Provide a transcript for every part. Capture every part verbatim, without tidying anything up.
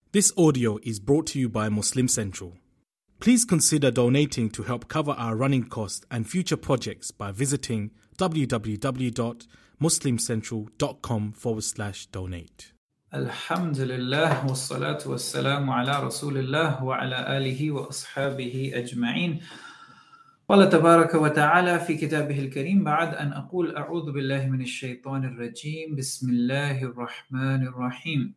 This audio is brought to you by Muslim Central. Please consider donating to help cover our running costs and future projects by visiting www.muslimcentral.com forward slash donate. Alhamdulillah wassalatu wassalamu ala rasulillah wa ala alihi wa ashabihi ajma'in. قال تبارك وتعالى في كتابه الكريم بعد أن أقول أعوذ بالله من الشيطان الرجيم بسم الله الرحمن الرحيم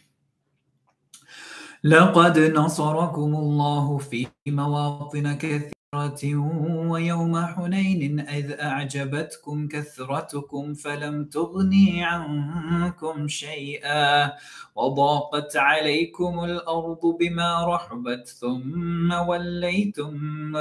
لقد نصركم الله في مواطن كثيرة ويوم حنين إذ أعجبتكم كثرتكم فلم تغني عنكم شيئا وضاقت عليكم الأرض بما رحبت ثم وليتم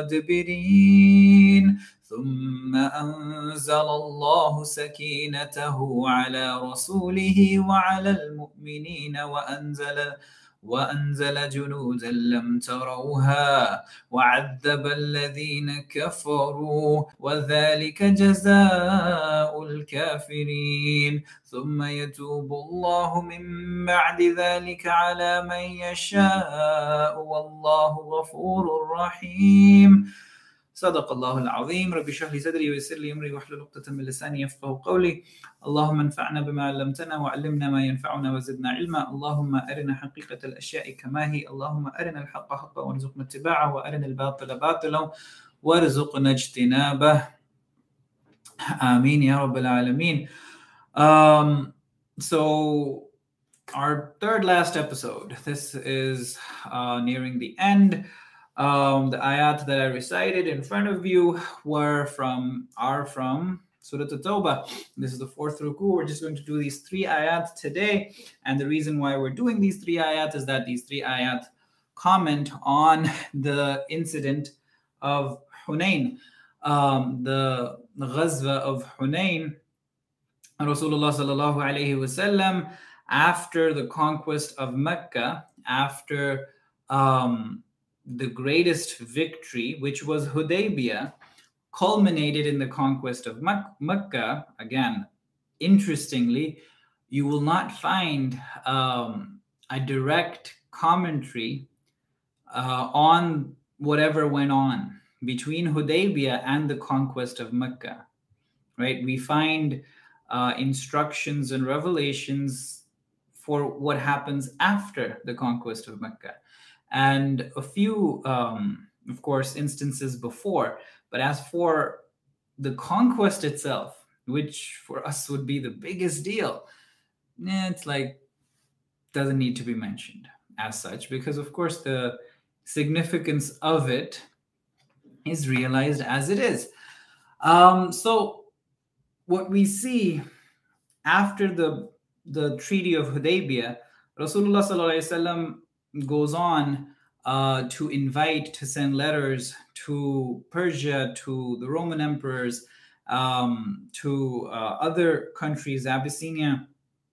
مدبرين ثم أنزل الله سكينته على رسوله وعلى المؤمنين وأنزل وأنزل جنودا لم تروها وعذب الذين كفروا وذلك جزاء الكافرين ثم يتوب الله من بعد ذلك على من يشاء والله غفور رحيم صدق الله العظيم رب اشرح لي صدري ويسر لي امري واحلل عقدة من لساني يفقهوا قولي اللهم انفعنا بما علمتنا وعلمنا ما ينفعنا وزدنا علما اللهم أرنا حقيقة الأشياء كما هي اللهم أرنا الحق حقا وارزقنا اتباعه وأرنا الباطل باطلا وارزقنا اجتنابه آمين يا رب العالمين. Um, so our third last episode, this is uh, nearing the end. Um, the ayat that I recited in front of you were from are from Surah At-Tawbah. This is the fourth ruku. We're just going to do these three ayat today. And the reason why we're doing these three ayat is that these three ayat comment on the incident of Hunain. Um, the Ghazwa of Hunain, Rasulullah sallallahu alayhi wasallam, after the conquest of Mecca, after um, the greatest victory, which was Hudaybiyah, culminated in the conquest of Mecca. Again, interestingly, you will not find um, a direct commentary uh, on whatever went on between Hudaybiyah and the conquest of Mecca. Right? We find uh, instructions and revelations for what happens after the conquest of Mecca, and a few, um, of course, instances before. But as for the conquest itself, which for us would be the biggest deal, it's like, doesn't need to be mentioned as such, because of course the significance of it is realized as it is. Um, so what we see after the, the Treaty of Hudaybiyah, Rasulullah sallallahu alaihi wasallam goes on uh, to invite, to send letters to Persia, to the Roman emperors, um, to uh, other countries, Abyssinia.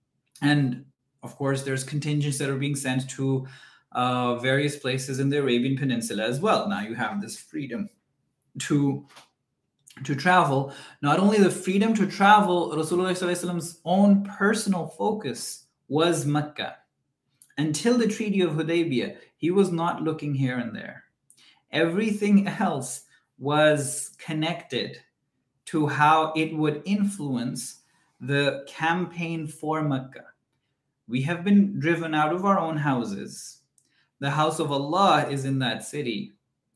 And of course, there's contingents that are being sent to uh, various places in the Arabian Peninsula as well. Now you have this freedom to, to travel. Not only the freedom to travel, Rasulullah sallallahu alaihi wasallam's own personal focus was Mecca. Until the Treaty of Hudaybiyah, he was not looking here and there. Everything else was connected to how it would influence the campaign for Mecca. We have been driven out of our own houses. The house of Allah is in that city.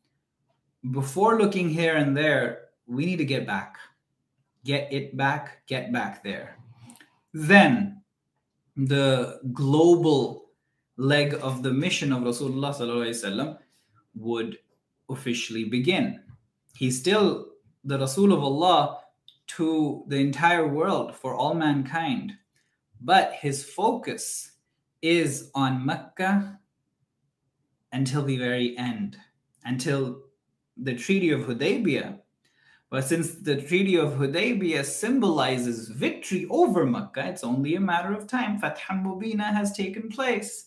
Before looking here and there, we need to get back. Get it back, get back there. Then the global leg of the mission of Rasulullah sallallahu alaihi wasallam would officially begin. He's still the Rasul of Allah to the entire world, for all mankind. But his focus is on Mecca until the very end, until the Treaty of Hudaybiyah. But since the Treaty of Hudaybiyah symbolizes victory over Mecca, it's only a matter of time. Fath Mubina has taken place.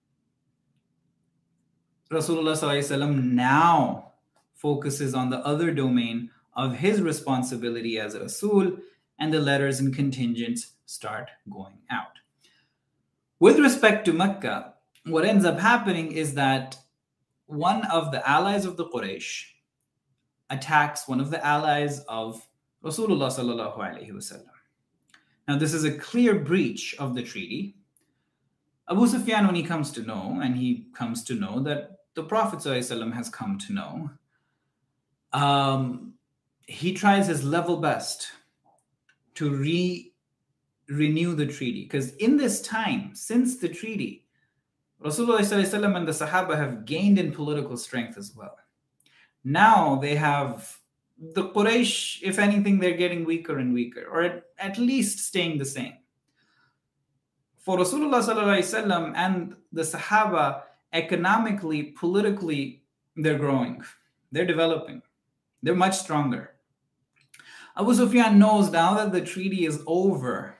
Rasulullah sallallahu alaihi wasallam now focuses on the other domain of his responsibility as a Rasul, and the letters and contingents start going out. With respect to Mecca, what ends up happening is that one of the allies of the Quraysh attacks one of the allies of Rasulullah sallallahu alaihi wasallam. Now, this is a clear breach of the treaty. Abu Sufyan, when he comes to know, and he comes to know that the Prophet sallallahu alaihi wasallam has come to know, um, he tries his level best to re renew the treaty. Because in this time, since the treaty, Rasulullah sallallahu alaihi wasallam and the Sahaba have gained in political strength as well. Now they have the Quraysh, if anything, they're getting weaker and weaker, or at, at least staying the same. For Rasulullah sallallahu alaihi wasallam and the Sahaba, economically, politically, they're growing, they're developing, they're much stronger. Abu Sufyan knows now that the treaty is over.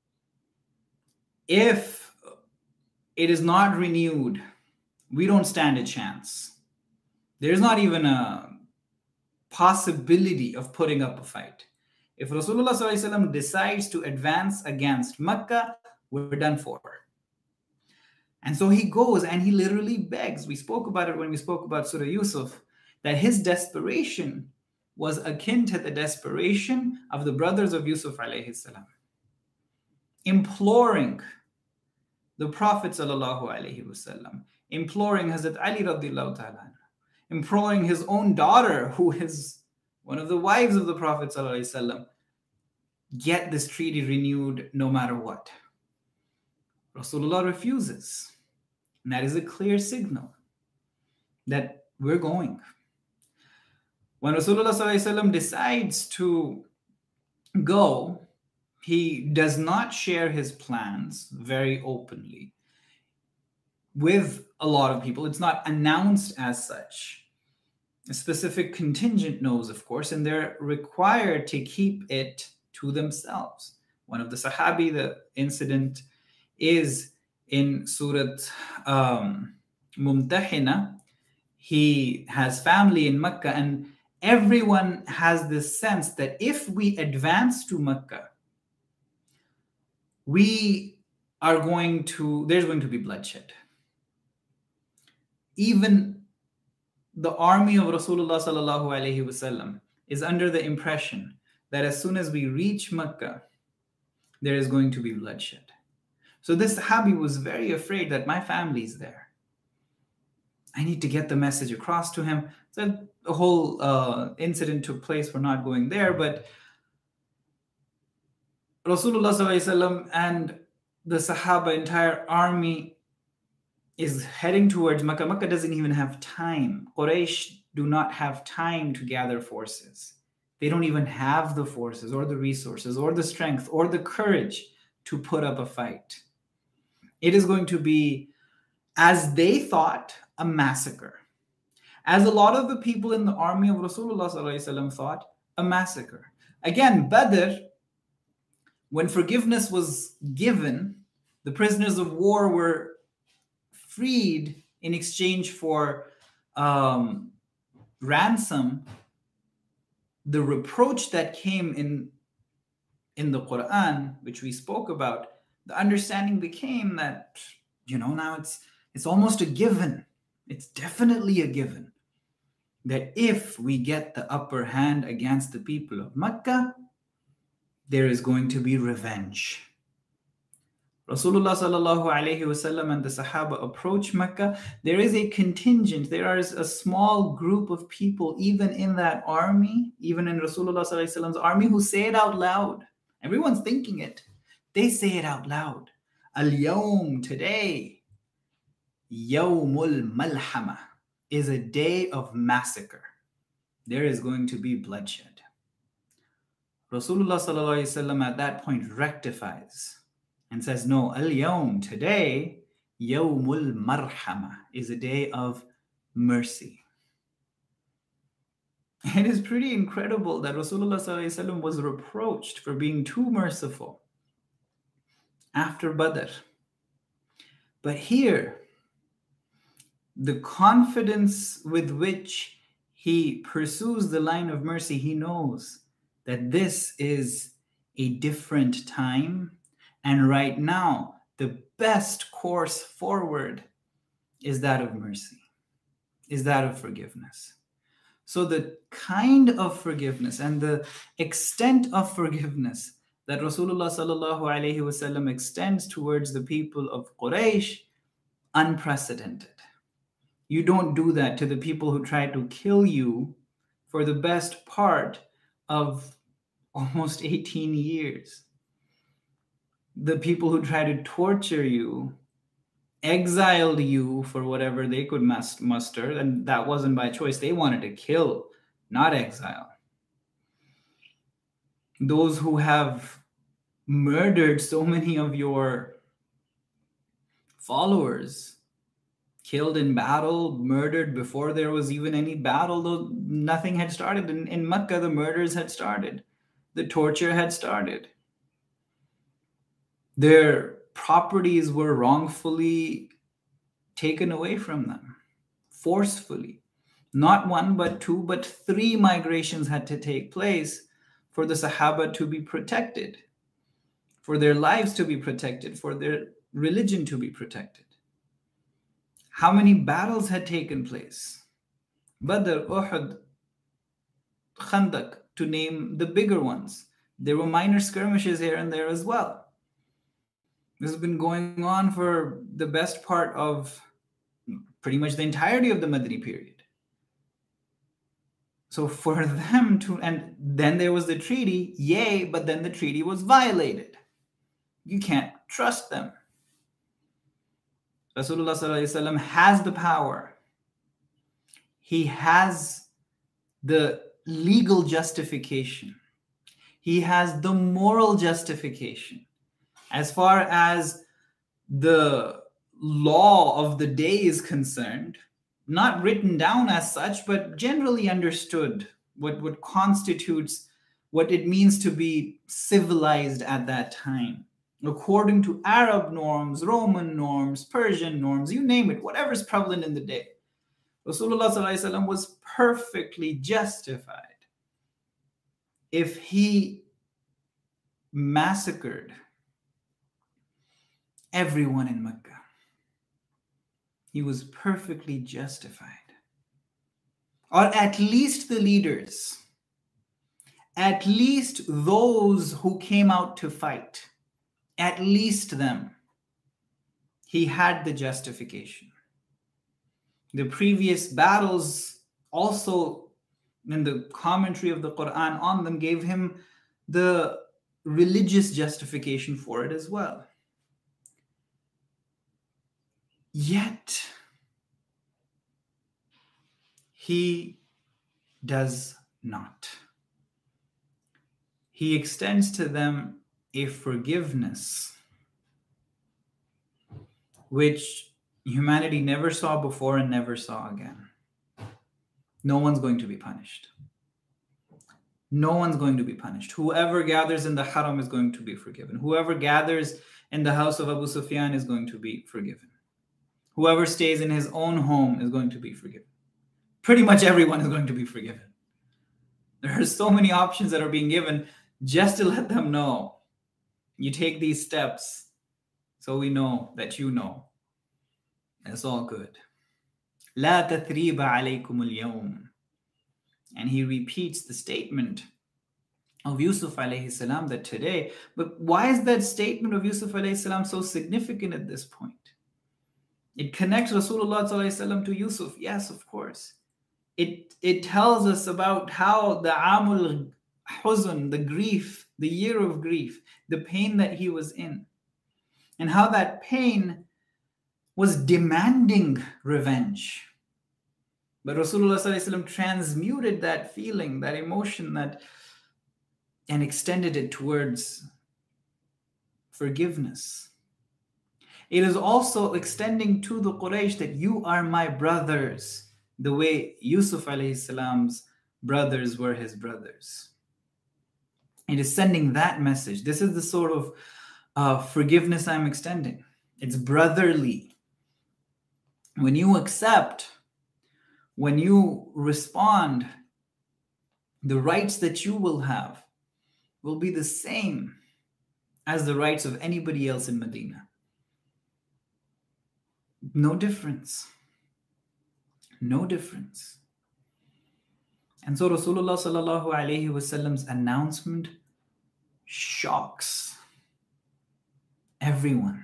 If it is not renewed, we don't stand a chance. There's not even a possibility of putting up a fight. If Rasulullah sallallahu alaihi wasallam decides to advance against Mecca, we're done for. And so he goes and he literally begs. We spoke about it when we spoke about Surah Yusuf, that his desperation was akin to the desperation of the brothers of Yusuf alayhi salam, imploring the Prophet sallallahu alaihi wasallam, imploring Hazrat Ali radiallahu ta'ala, imploring his own daughter, who is one of the wives of the Prophet sallallahu alaihi wasallam, get this treaty renewed no matter what. Rasulullah refuses. And that is a clear signal that we're going. When Rasulullah sallallahu alaihi wasallam decides to go, he does not share his plans very openly with a lot of people. It's not announced as such. A specific contingent knows, of course, and they're required to keep it to themselves. One of the Sahabi, the incident is in Surah um, Mumtahina. He has family in Mecca, and everyone has this sense that if we advance to Mecca, we are going to, there's going to be bloodshed. Even the army of Rasulullah sallallahu alaihi wasallam is under the impression that as soon as we reach Mecca, there is going to be bloodshed. So this Sahabi was very afraid that my family's there. I need to get the message across to him. So the whole uh, incident took place. We're not going there, but Rasulullah sallallahu alaihi wasallam and the Sahaba, entire army, is heading towards Makkah. Makkah doesn't even have time. Quraysh do not have time to gather forces. They don't even have the forces or the resources or the strength or the courage to put up a fight. It is going to be, as they thought, a massacre. As a lot of the people in the army of Rasulullah sallallahu alaihi wasallam thought, a massacre. Again, Badr, when forgiveness was given, the prisoners of war were freed in exchange for um, ransom. The reproach that came in, in the Quran, which we spoke about, the understanding became that, you know, now it's it's almost a given. It's definitely a given that if we get the upper hand against the people of Mecca, there is going to be revenge. Rasulullah sallallahu alaihi wasallam and the Sahaba approach Mecca. There is a contingent, there is a small group of people, even in that army, even in Rasulullah sallallahu alaihi wasallam's army, who say it out loud. Everyone's thinking it. They say it out loud. Al-yawm, today, yawmul malhama, is a day of massacre. There is going to be bloodshed. Rasulullah sallallahu alaihi wasallam at that point rectifies and says, no, al-yawm, today, yawmul marhama, is a day of mercy. It is pretty incredible that Rasulullah sallallahu alaihi wasallam was reproached for being too merciful after Badr. But here, the confidence with which he pursues the line of mercy, he knows that this is a different time. And right now, the best course forward is that of mercy, is that of forgiveness. So the kind of forgiveness and the extent of forgiveness that Rasulullah sallallahu alaihi wasallam extends towards the people of Quraysh, unprecedented. You don't do that to the people who try to kill you for the best part of almost eighteen years. The people who try to torture you, exiled you for whatever they could muster, and that wasn't by choice. They wanted to kill, not exile. Those who have murdered so many of your followers, killed in battle, murdered before there was even any battle, though nothing had started. In, in Mecca, the murders had started. The torture had started. Their properties were wrongfully taken away from them, forcefully. Not one, but two, but three migrations had to take place for the Sahaba to be protected, for their lives to be protected, for their religion to be protected. How many battles had taken place? Badr, Uhud, Khandaq, to name the bigger ones. There were minor skirmishes here and there as well. This has been going on for the best part of pretty much the entirety of the Madani period. So for them to, and then there was the treaty, yay, but then the treaty was violated. You can't trust them. Rasulullah sallallahu alaihi wasallam has the power. He has the legal justification. He has the moral justification. As far as the law of the day is concerned, not written down as such, but generally understood what, what constitutes what it means to be civilized at that time. According to Arab norms, Roman norms, Persian norms, you name it, whatever's prevalent in the day. Rasulullah sallallahu alaihi wasallam was perfectly justified if he massacred everyone in Mecca. He was perfectly justified. Or at least the leaders, at least those who came out to fight, at least them. He had the justification. The previous battles also, in the commentary of the Quran on them, gave him the religious justification for it as well. Yet, he does not. He extends to them a forgiveness which humanity never saw before and never saw again. No one's going to be punished. No one's going to be punished. Whoever gathers in the haram is going to be forgiven. Whoever gathers in the house of Abu Sufyan is going to be forgiven. Whoever stays in his own home is going to be forgiven. Pretty much everyone is going to be forgiven. There are so many options that are being given just to let them know. You take these steps so we know that you know. It's all good. لا تثريب عليكم اليوم. And he repeats the statement of Yusuf alayhi salam that today, but why is that statement of Yusuf alayhi salam so significant at this point? It connects Rasulullah sallallahu alaihi wasallam to Yusuf. Yes, of course. It, it tells us about how the amul huzn, the grief, the year of grief, the pain that he was in, and how that pain was demanding revenge. But Rasulullah sallallahu alaihi wasallam transmuted that feeling, that emotion, that, and extended it towards forgiveness. It is also extending to the Quraysh that you are my brothers, the way Yusuf alayhi salam's brothers were his brothers. It is sending that message. This is the sort of uh, forgiveness I'm extending. It's brotherly. When you accept, when you respond, the rights that you will have will be the same as the rights of anybody else in Medina. No difference. No difference. And so Rasulullah sallallahu alayhi wasallam's announcement shocks everyone.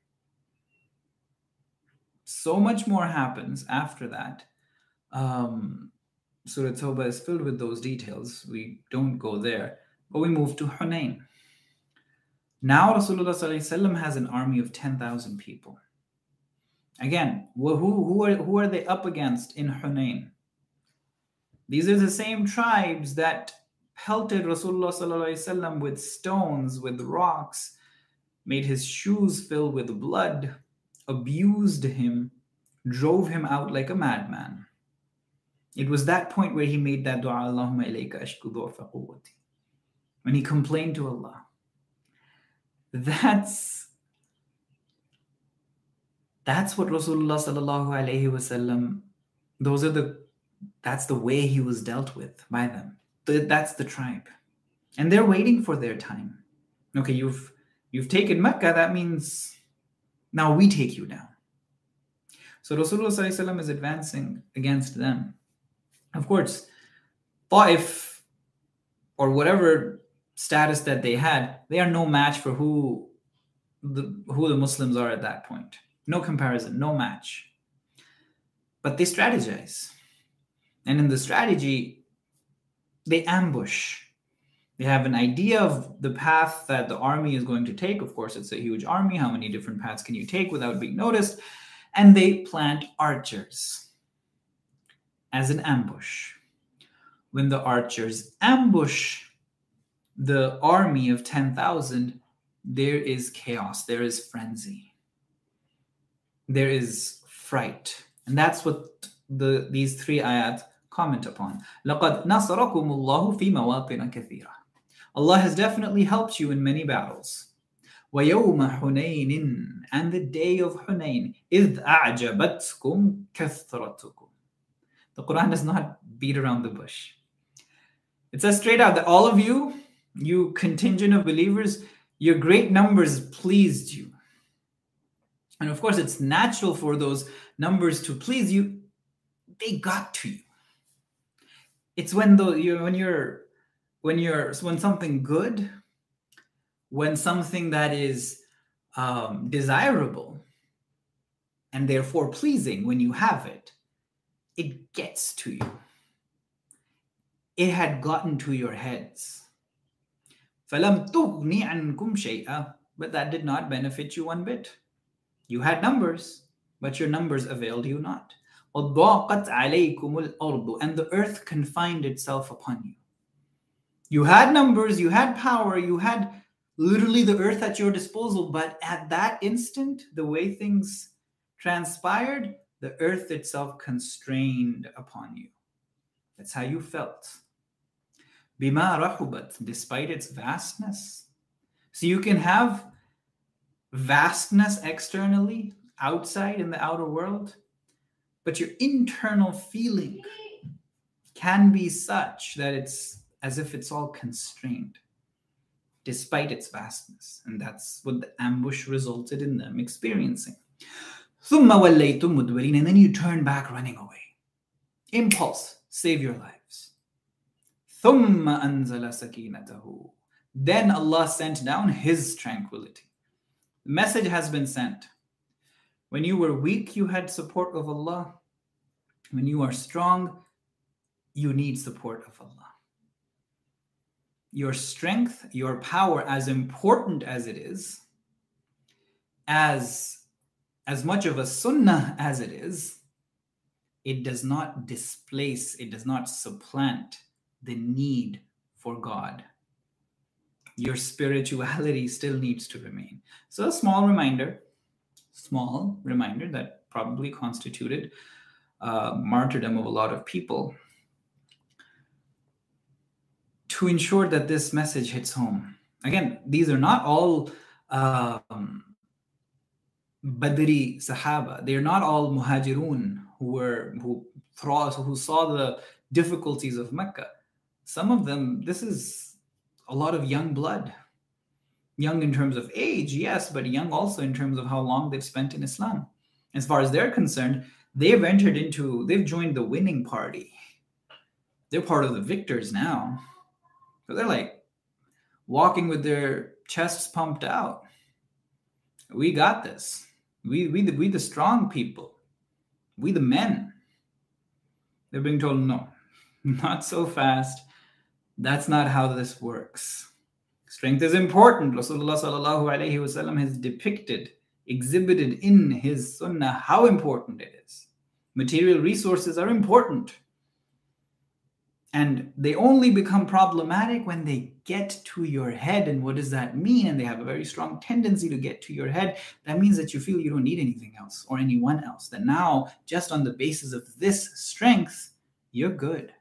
So much more happens after that. Um, Surah Tawbah is filled with those details. We don't go there, but we move to Hunayn. Now Rasulullah sallallahu alayhi wasallam has an army of ten thousand people. Again, who, who, are, who are they up against in Hunayn? These are the same tribes that pelted Rasulullah sallallahu alaihi wasallam with stones, with rocks, made his shoes filled with blood, abused him, drove him out like a madman. It was that point where he made that dua, Allahumma ilayka ashku du'fa quwwati, when he complained to Allah. That's that's what Rasulullah sallallahu alaihi wasallam, those are the That's the way he was dealt with by them. That's the tribe. And they're waiting for their time. Okay, you've you've taken Mecca, that means now we take you down. So Rasulullah sallallahu alaihi wasallam is advancing against them. Of course, Ta'if, or whatever status that they had, they are no match for who the, who the Muslims are at that point. No comparison, no match. But they strategize. And in the strategy, they ambush. They have an idea of the path that the army is going to take. Of course, it's a huge army. How many different paths can you take without being noticed? And they plant archers as an ambush. When the archers ambush the army of ten thousand, there is chaos. There is frenzy. There is fright. And that's what the these three ayat comment upon. لَقَدْ نَصَرَكُمُ اللَّهُ فِي مَوَاطِنَ كَثِيرًا. Allah has definitely helped you in many battles. وَيَوْمَ حُنَيْنٍ, and the day of Hunayn, إِذْ أَعْجَبَتْكُمْ كَثْرَتُكُمْ. The Quran does not beat around the bush. It says straight out that all of you, you contingent of believers, your great numbers pleased you. And of course, it's natural for those numbers to please you. They got to you. It's when the you when you're when you're when something good, when something that is um, desirable and therefore pleasing, when you have it, it gets to you. It had gotten to your heads. فَلَمْ تُغْنِ عَنْكُمْ شَيْئًا, but that did not benefit you one bit. You had numbers, but your numbers availed you not. وَضَاقَتْ عَلَيْكُمُ الْأَرْضُ, and the earth confined itself upon you. You had numbers, you had power, you had literally the earth at your disposal, but at that instant, the way things transpired, the earth itself constrained upon you. That's how you felt. بِمَا رَحُبَتْ, despite its vastness. So you can have vastness externally, outside in the outer world, but your internal feeling can be such that it's as if it's all constrained, despite its vastness. And that's what the ambush resulted in them experiencing. ثُمَّ وَلَّيْتُمْ مُدْبِرِينَ, and then you turn back running away. Impulse, save your lives. ثُمَّ أَنزَلَ سَكِينَتَهُ, then Allah sent down His tranquility. The message has been sent. When you were weak, you had support of Allah. When you are strong, you need support of Allah. Your strength, your power, as important as it is, as, as much of a sunnah as it is, it does not displace, it does not supplant the need for God. Your spirituality still needs to remain. So a small reminder, small reminder that probably constituted uh, martyrdom of a lot of people, to ensure that this message hits home. Again, these are not all um, Badri Sahaba. They are not all Muhajirun who were who, who saw the difficulties of Mecca. Some of them, this is a lot of young blood. Young in terms of age, yes, but young also in terms of how long they've spent in Islam. As far as they're concerned, they've entered into, they've joined the winning party. They're part of the victors now. So they're like walking with their chests pumped out. We got this. We, we, the, we the strong people. We the men. They're being told, no, not so fast. That's not how this works. Strength is important. Rasulullah sallallahu alayhi wasallam has depicted, exhibited in his sunnah how important it is. Material resources are important. And they only become problematic when they get to your head. And what does that mean? And they have a very strong tendency to get to your head. That means that you feel you don't need anything else or anyone else. That now, just on the basis of this strength, you're good.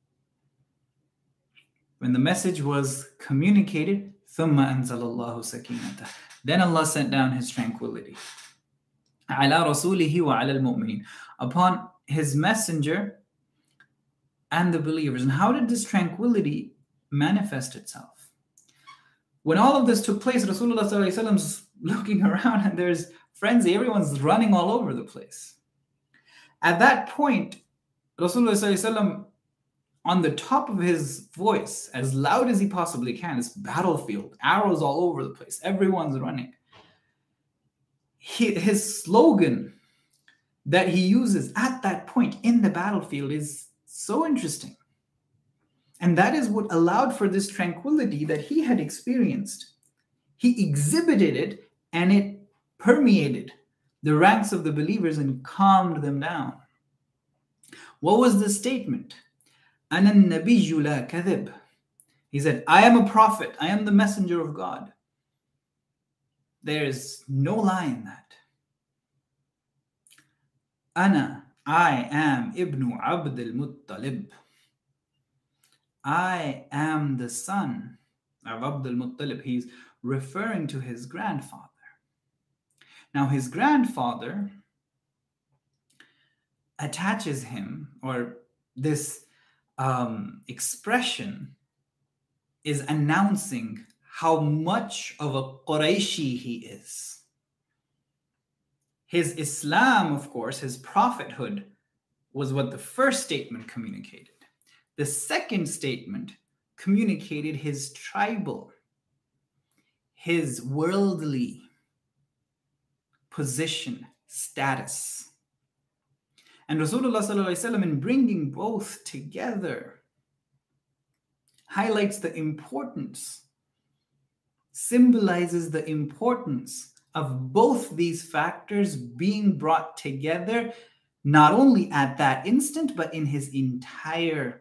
When the message was communicated, ثُمَّ أَنزَلَ اللَّهُ سَكِينَتَهُ, then Allah sent down His tranquility. عَلَى رَسُولِهِ وَعَلَى الْمُؤْمِنِينَ, upon His messenger and the believers. And how did this tranquility manifest itself? When all of this took place, Rasulullah sallallahu alaihi wasallam's looking around and there's frenzy. Everyone's running all over the place. At that point, Rasulullah sallallahu alaihi wasallam, on the top of his voice, as loud as he possibly can, this battlefield, arrows all over the place, everyone's running. He, his slogan that he uses at that point in the battlefield is so interesting. And that is what allowed for this tranquility that he had experienced. He exhibited it and it permeated the ranks of the believers and calmed them down. What was the statement? أَنَا النَّبِيُّ لَا كَذِبْ. He said, I am a prophet. I am the messenger of God. There is no lie in that. Ana, I am Ibn Abd al-Muttalib. I am the son of Abd al-Muttalib. He's referring to his grandfather. Now his grandfather attaches him, or this um, expression is announcing how much of a Qurayshi he is. His Islam, of course, his prophethood was what the first statement communicated. The second statement communicated his tribal, his worldly position, status. And Rasulullah sallallahu alaihi wasallam, in bringing both together, highlights the importance, symbolizes the importance of both these factors being brought together, not only at that instant, but in his entire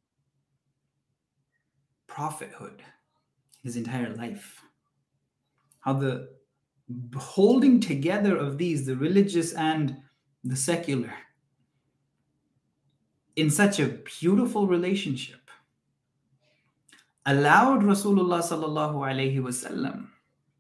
prophethood, his entire life. How the holding together of these, the religious and the secular, in such a beautiful relationship, allowed Rasulullah sallallahu alaihi wasallam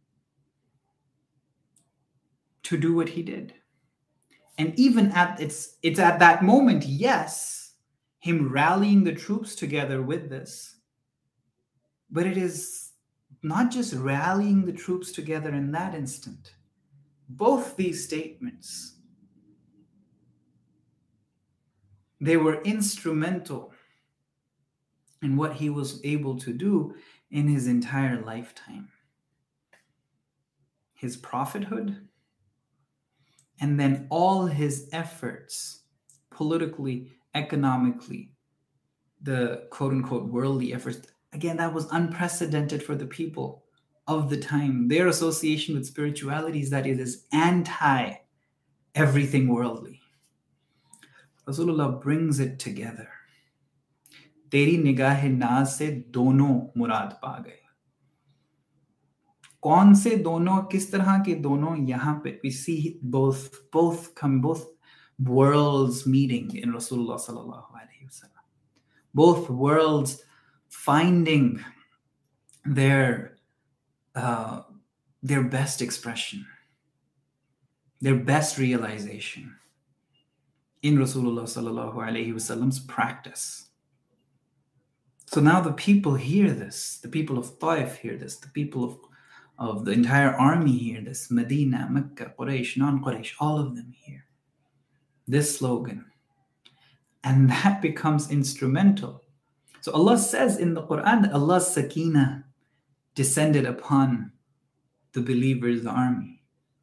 to do what he did. And even at it's it's at that moment, yes, him rallying the troops together with this, but it is not just rallying the troops together in that instant. Both these statements, they were instrumental in what he was able to do in his entire lifetime. His prophethood, and then all his efforts, politically, economically, the quote-unquote worldly efforts. Again, that was unprecedented for the people of the time. Their association with spirituality is that it is anti everything worldly. Rasulullah brings it together. Teri nigahe naaz se dono murad pa gaye. Kaun se dono, kis tarah ke dono, yahan pe we see both, both come, both worlds meeting in Rasulullah sallallahu alaihi wasallam. Both worlds finding their uh, their best expression, their best realization in Rasulullah sallallahu alaihi wasallam's practice. So now the people hear this, the people of Taif hear this, the people of of the entire army here, this Medina, Mecca, Quraysh, non-Quraysh, all of them here. This slogan. And that becomes instrumental. So Allah says in the Quran that Allah's Sakina descended upon the believers, the army.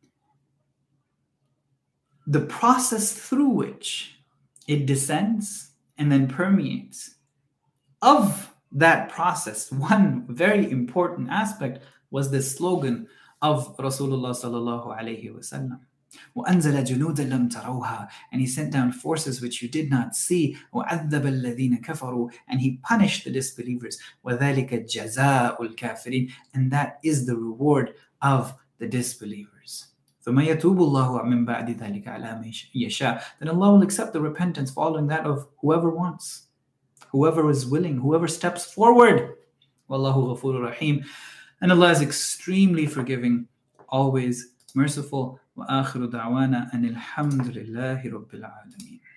The process through which it descends and then permeates, of that process, one very important aspect was the slogan of Rasulullah sallallahu alayhi wa sallam. وَأَنزَلَ جُنُودًا لَمْ تَرَوْهَا, and he sent down forces which you did not see. وَعَذَّبَ الَّذِينَ كَفَرُوا, and he punished the disbelievers. وَذَلِكَ جَزَاءُ الْكَافِرِينَ, and that is the reward of the disbelievers. ثُمَّ يَتُوبُ اللَّهُ مِنْ بَعْدِ ذَلِكَ عَلَى مَن يَشَاءُ, then Allah will accept the repentance following that of whoever wants, whoever is willing, whoever steps forward. Wallahu ghafurur rahim. And Allah is extremely forgiving, always merciful. وآخر دعوانا أن الحمد لله رب العالمين.